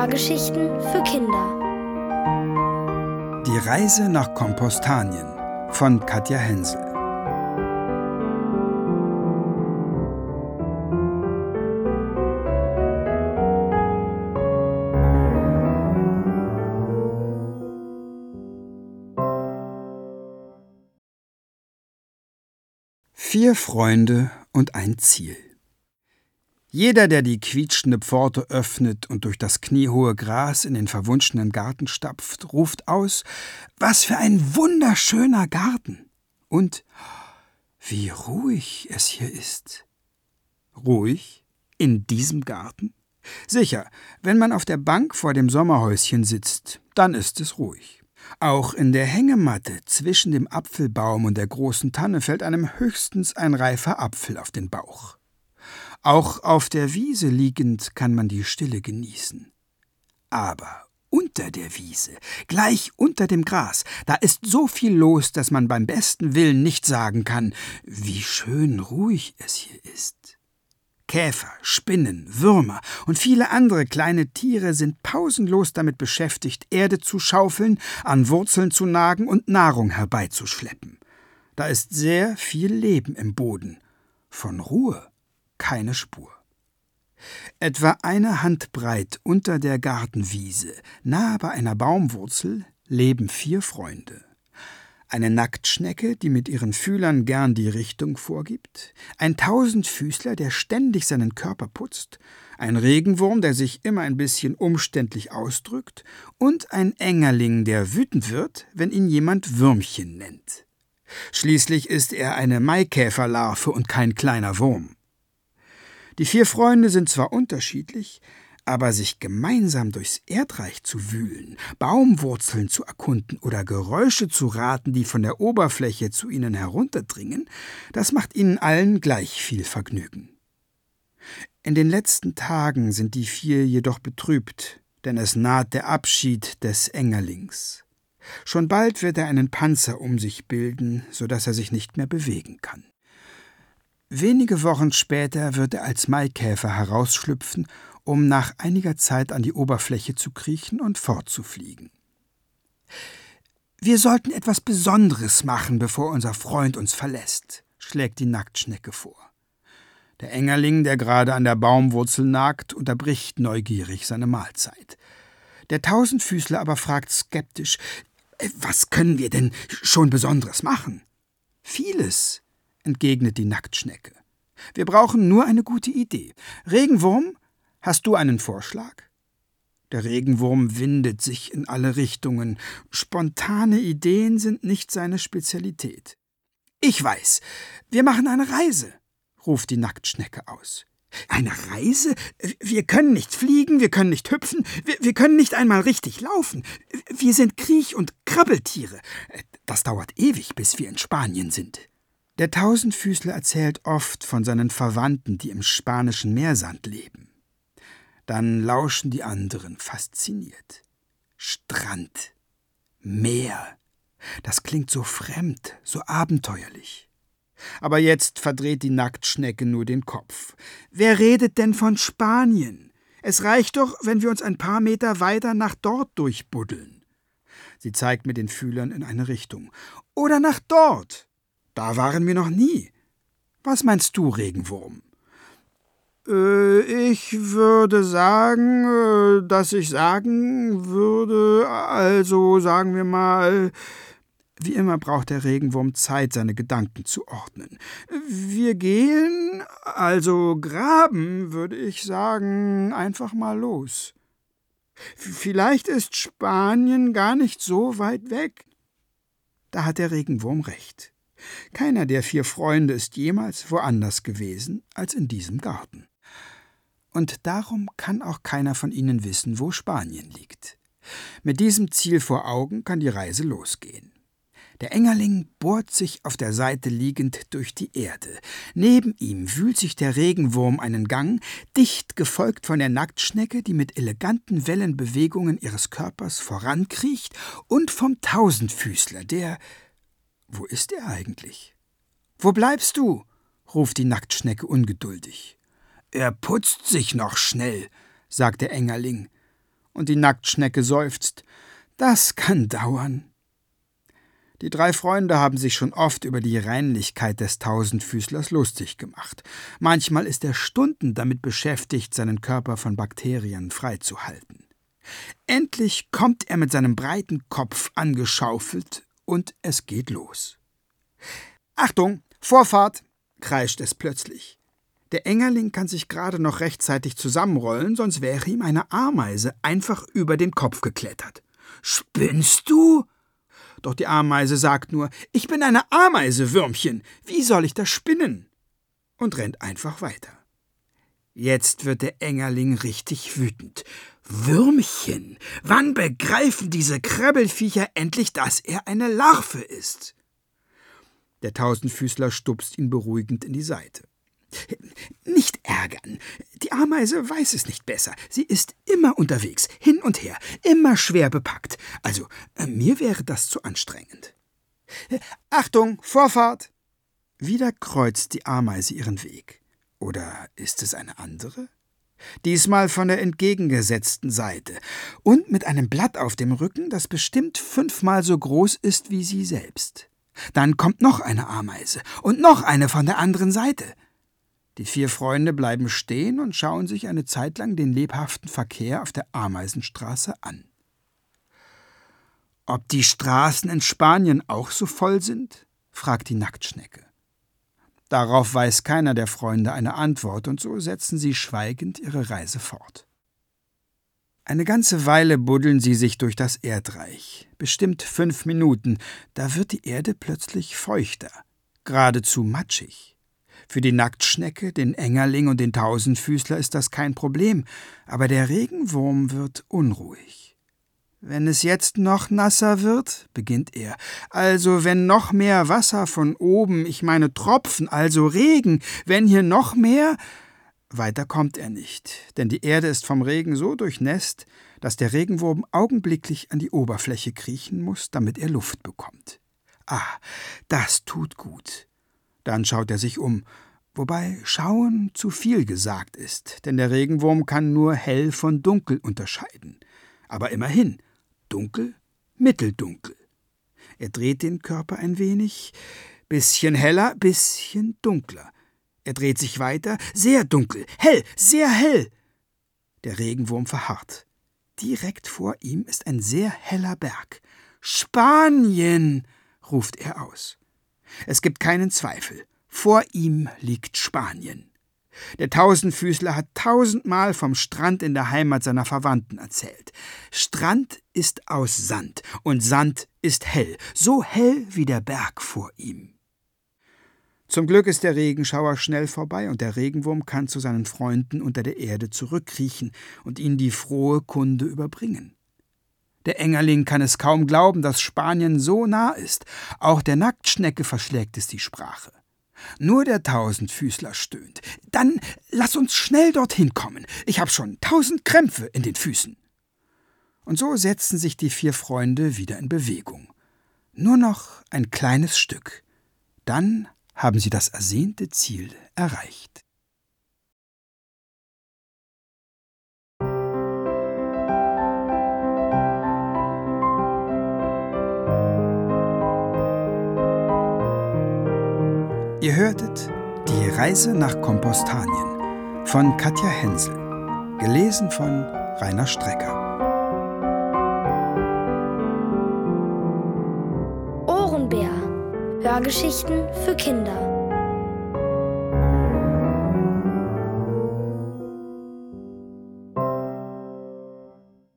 Hörgeschichten für Kinder. Die Reise nach Kompostanien von Katja Hensel. Vier Freunde und ein Ziel. Jeder, der die quietschende Pforte öffnet und durch das kniehohe Gras in den verwunschenen Garten stapft, ruft aus: »Was für ein wunderschöner Garten!« Und »Wie ruhig es hier ist!« Ruhig? In diesem Garten? Sicher, wenn man auf der Bank vor dem Sommerhäuschen sitzt, dann ist es ruhig. Auch in der Hängematte zwischen dem Apfelbaum und der großen Tanne fällt einem höchstens ein reifer Apfel auf den Bauch. Auch auf der Wiese liegend kann man die Stille genießen. Aber unter der Wiese, gleich unter dem Gras, da ist so viel los, dass man beim besten Willen nicht sagen kann, wie schön ruhig es hier ist. Käfer, Spinnen, Würmer und viele andere kleine Tiere sind pausenlos damit beschäftigt, Erde zu schaufeln, an Wurzeln zu nagen und Nahrung herbeizuschleppen. Da ist sehr viel Leben im Boden. Von Ruhe keine Spur. Etwa eine Handbreit unter der Gartenwiese, nahe bei einer Baumwurzel, leben vier Freunde. Eine Nacktschnecke, die mit ihren Fühlern gern die Richtung vorgibt, ein Tausendfüßler, der ständig seinen Körper putzt, ein Regenwurm, der sich immer ein bisschen umständlich ausdrückt, und ein Engerling, der wütend wird, wenn ihn jemand Würmchen nennt. Schließlich ist er eine Maikäferlarve und kein kleiner Wurm. Die vier Freunde sind zwar unterschiedlich, aber sich gemeinsam durchs Erdreich zu wühlen, Baumwurzeln zu erkunden oder Geräusche zu raten, die von der Oberfläche zu ihnen herunterdringen, das macht ihnen allen gleich viel Vergnügen. In den letzten Tagen sind die vier jedoch betrübt, denn es naht der Abschied des Engerlings. Schon bald wird er einen Panzer um sich bilden, so dass er sich nicht mehr bewegen kann. Wenige Wochen später wird er als Maikäfer herausschlüpfen, um nach einiger Zeit an die Oberfläche zu kriechen und fortzufliegen. »Wir sollten etwas Besonderes machen, bevor unser Freund uns verlässt«, schlägt die Nacktschnecke vor. Der Engerling, der gerade an der Baumwurzel nagt, unterbricht neugierig seine Mahlzeit. Der Tausendfüßler aber fragt skeptisch: »Was können wir denn schon Besonderes machen?« »Vieles«, entgegnet die Nacktschnecke. »Wir brauchen nur eine gute Idee. Regenwurm, hast du einen Vorschlag?« Der Regenwurm windet sich in alle Richtungen. Spontane Ideen sind nicht seine Spezialität. »Ich weiß, wir machen eine Reise«, ruft die Nacktschnecke aus. »Eine Reise? Wir können nicht fliegen, wir können nicht hüpfen, wir können nicht einmal richtig laufen. Wir sind Kriech- und Krabbeltiere. Das dauert ewig, bis wir in Spanien sind.« Der Tausendfüßler erzählt oft von seinen Verwandten, die im spanischen Meersand leben. Dann lauschen die anderen fasziniert. Strand, Meer, das klingt so fremd, so abenteuerlich. Aber jetzt verdreht die Nacktschnecke nur den Kopf. Wer redet denn von Spanien? Es reicht doch, wenn wir uns ein paar Meter weiter nach dort durchbuddeln. Sie zeigt mit den Fühlern in eine Richtung. Oder nach dort. Da waren wir noch nie. Was meinst du, Regenwurm? Ich würde sagen, dass ich sagen würde, also sagen wir mal. Wie immer braucht der Regenwurm Zeit, seine Gedanken zu ordnen. Wir gehen, also graben, würde ich sagen, einfach mal los. Vielleicht ist Spanien gar nicht so weit weg. Da hat der Regenwurm recht. Keiner der vier Freunde ist jemals woanders gewesen als in diesem Garten. Und darum kann auch keiner von ihnen wissen, wo Spanien liegt. Mit diesem Ziel vor Augen kann die Reise losgehen. Der Engerling bohrt sich auf der Seite liegend durch die Erde. Neben ihm wühlt sich der Regenwurm einen Gang, dicht gefolgt von der Nacktschnecke, die mit eleganten Wellenbewegungen ihres Körpers vorankriecht, und vom Tausendfüßler, der... Wo ist er eigentlich? »Wo bleibst du?« ruft die Nacktschnecke ungeduldig. »Er putzt sich noch schnell«, sagt der Engerling. Und die Nacktschnecke seufzt: »Das kann dauern.« Die 3 Freunde haben sich schon oft über die Reinlichkeit des Tausendfüßlers lustig gemacht. Manchmal ist er Stunden damit beschäftigt, seinen Körper von Bakterien freizuhalten. Endlich kommt er mit seinem breiten Kopf angeschaufelt und es geht los. »Achtung, Vorfahrt!« kreischt es plötzlich. Der Engerling kann sich gerade noch rechtzeitig zusammenrollen, sonst wäre ihm eine Ameise einfach über den Kopf geklettert. »Spinnst du?« Doch die Ameise sagt nur: »Ich bin eine Ameise, Würmchen. Wie soll ich das spinnen?« und rennt einfach weiter. Jetzt wird der Engerling richtig wütend. »Würmchen, wann begreifen diese Krabbelfiecher endlich, dass er eine Larve ist?« Der Tausendfüßler stupst ihn beruhigend in die Seite. »Nicht ärgern. Die Ameise weiß es nicht besser. Sie ist immer unterwegs, hin und her, immer schwer bepackt. Also, mir wäre das zu anstrengend.« »Achtung, Vorfahrt!« Wieder kreuzt die Ameise ihren Weg. Oder ist es eine andere? Diesmal von der entgegengesetzten Seite und mit einem Blatt auf dem Rücken, das bestimmt 5-mal so groß ist wie sie selbst. Dann kommt noch eine Ameise und noch eine von der anderen Seite. Die 4 Freunde bleiben stehen und schauen sich eine Zeit lang den lebhaften Verkehr auf der Ameisenstraße an. »Ob die Straßen in Spanien auch so voll sind?« fragt die Nacktschnecke. Darauf weiß keiner der Freunde eine Antwort, und so setzen sie schweigend ihre Reise fort. Eine ganze Weile buddeln sie sich durch das Erdreich, bestimmt 5 Minuten, da wird die Erde plötzlich feuchter, geradezu matschig. Für die Nacktschnecke, den Engerling und den Tausendfüßler ist das kein Problem, aber der Regenwurm wird unruhig. »Wenn es jetzt noch nasser wird«, beginnt er, »also wenn noch mehr Wasser von oben, ich meine Tropfen, also Regen, wenn hier noch mehr...« Weiter kommt er nicht, denn die Erde ist vom Regen so durchnässt, dass der Regenwurm augenblicklich an die Oberfläche kriechen muss, damit er Luft bekommt. Das tut gut. Dann schaut er sich um, wobei schauen zu viel gesagt ist, denn der Regenwurm kann nur hell von dunkel unterscheiden. Aber immerhin, dunkel, mitteldunkel. Er dreht den Körper ein wenig, bisschen heller, bisschen dunkler. Er dreht sich weiter, sehr dunkel, hell, sehr hell. Der Regenwurm verharrt. Direkt vor ihm ist ein sehr heller Berg. »Spanien«, ruft er aus. Es gibt keinen Zweifel. Vor ihm liegt Spanien. Der Tausendfüßler hat 1000-mal vom Strand in der Heimat seiner Verwandten erzählt. Strand ist aus Sand und Sand ist hell, so hell wie der Berg vor ihm. Zum Glück ist der Regenschauer schnell vorbei und der Regenwurm kann zu seinen Freunden unter der Erde zurückkriechen und ihnen die frohe Kunde überbringen. Der Engerling kann es kaum glauben, dass Spanien so nah ist. Auch der Nacktschnecke verschlägt es die Sprache. Nur der Tausendfüßler stöhnt. »Dann lass uns schnell dorthin kommen. Ich habe schon 1000 Krämpfe in den Füßen.« Und so setzen sich die 4 Freunde wieder in Bewegung. Nur noch ein kleines Stück. Dann haben sie das ersehnte Ziel erreicht. Ihr hörtet »Die Reise nach Kompostanien« von Katja Hensel, gelesen von Rainer Strecker. Ohrenbär. Hörgeschichten für Kinder.